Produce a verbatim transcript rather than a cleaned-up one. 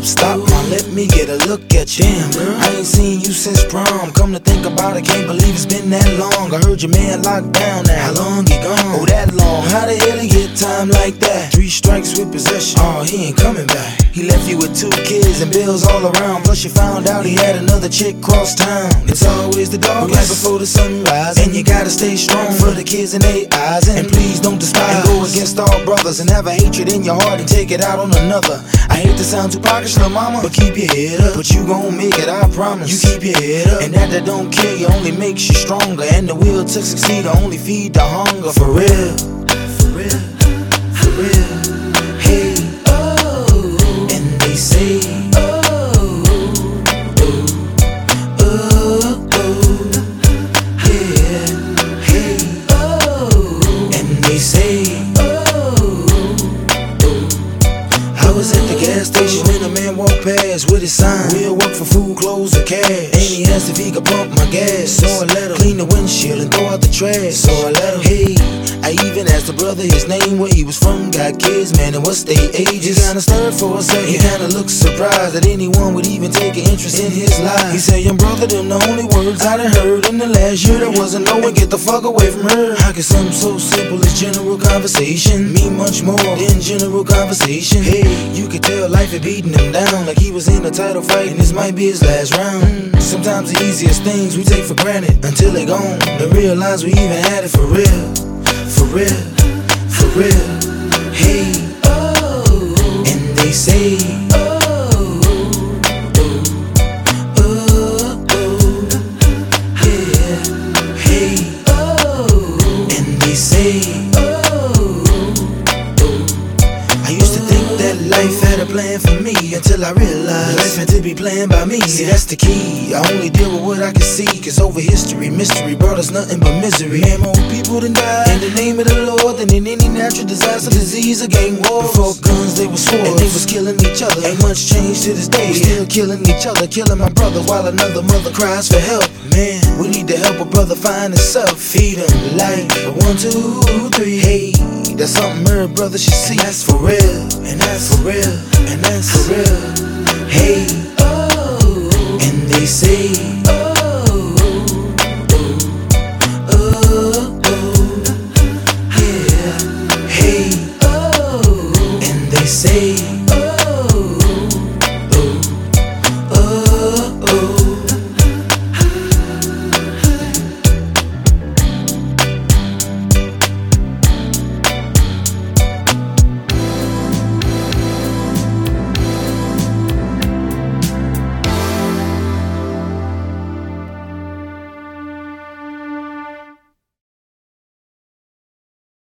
stop, now let me get a look at you. Damn, girl, I ain't seen you since prom. Come to think about it, can't believe it's been that long. I heard your man locked down now. How long he gone? Oh, that long. How the hell he get time like that? Three strikes with possession. Oh, he ain't coming back. He left you with two kids and bills all around. Plus you found out he had another chick cross town. It's always the darkest right before the sunrise, and you gotta stay strong for the kids in their eyes. And please don't despise and go against all brothers and have a hatred in your heart and take it out on another. I hate to sound too pockets, little mama, but keep your head up. But you gon' make it, I promise. You keep your head up, and that that don't kill you only makes you stronger. And the will to succeed to only feed the hunger. For real, for real, for real. Hey, oh, and they say, oh, oh, oh, oh, yeah, hey, oh, and they say, oh, oh. I was at the gas station when a man walked past with his sign. We'll work for food, clothes, or cash. And he asked if he could pump my gas. So I let him clean the windshield and throw out the trash. So I let him, hey, I even asked the brother his name, where he was from, got kids, man, and what's their ages. He kinda stirred for a second, he kinda looked surprised that anyone would even take an interest in his life. He said, young brother, them the only words I done heard in the last year. There wasn't no one, get the fuck away from her. How could something so simple as general conversation mean much more than general conversation? Hey, you could tell life had beaten him down like he was in a title fight and this might be his last round. Sometimes the easiest things we take for granted until they gone, and realize we even had it for real. For real, for real, hey, oh, and they say, oh, oh, oh, oh, yeah, hey, oh, and they say, oh, oh. I used to think that life had a plan for me until I realized life had to be planned by me. See, that's the key, I only deal with what I can see, cause over history, mystery brought us nothing but misery. Man, more people than died in the name of the Lord than in any natural disaster, disease, or gang war. Before guns, they was swords, and they was killing each other. Ain't much change to this day, we still killing each other, killing my brother while another mother cries for help. Man, we need to help a brother find himself, feed him like a one, two, three. Hey, that's something every brother should see. That's for real, and that's for real, and that's for real. Hey, oh, and they say, oh, oh, oh, oh, yeah, hey, oh, and they say,